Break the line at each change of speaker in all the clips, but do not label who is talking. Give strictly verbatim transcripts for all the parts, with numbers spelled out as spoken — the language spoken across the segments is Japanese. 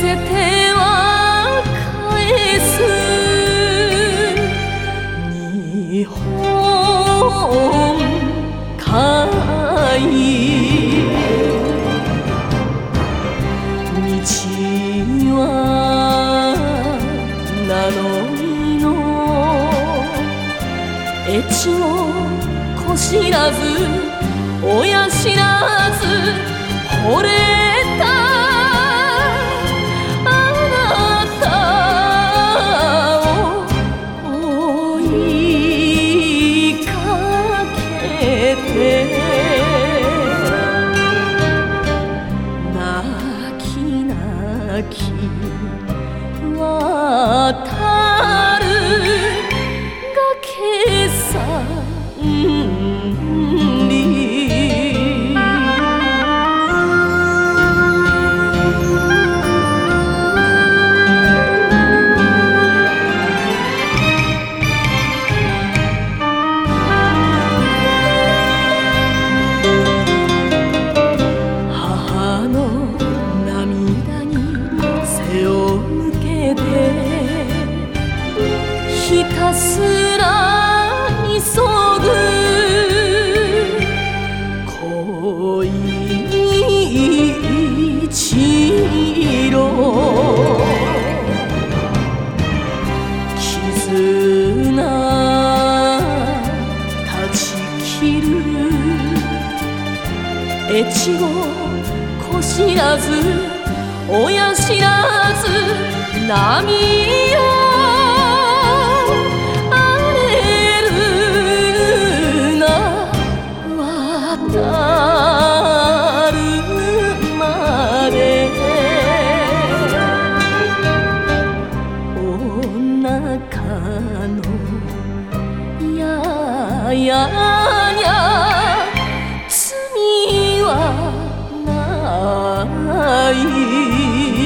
せては返す日本海道は名のりの越後こしらず親知らず惚れたあなたを追いかけて泣き泣き渡る崖さひたすら急ぐ恋一路絆断ち切る越後こしらず親知らず波よ渡るまでおなかのややや罪はない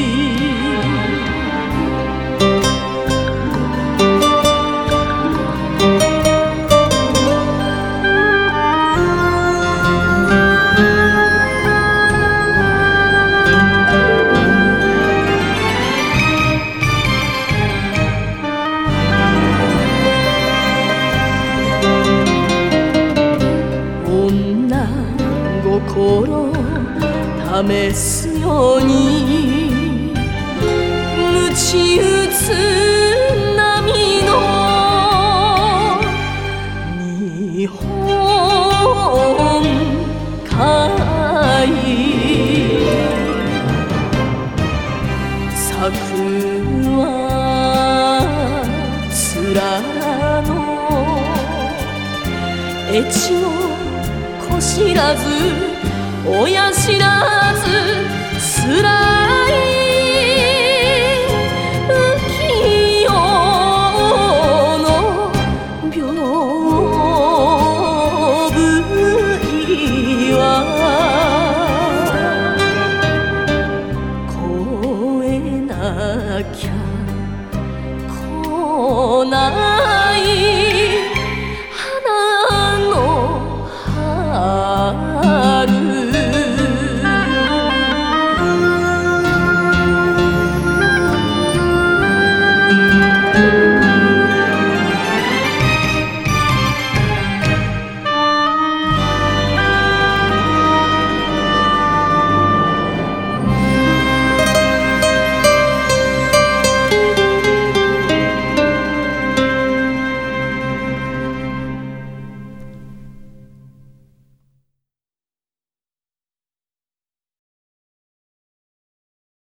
心試すように鞭打つ波の日本海咲くはつららの越後こしらず親知らずすらい浮世の屏風は越えなきゃ来な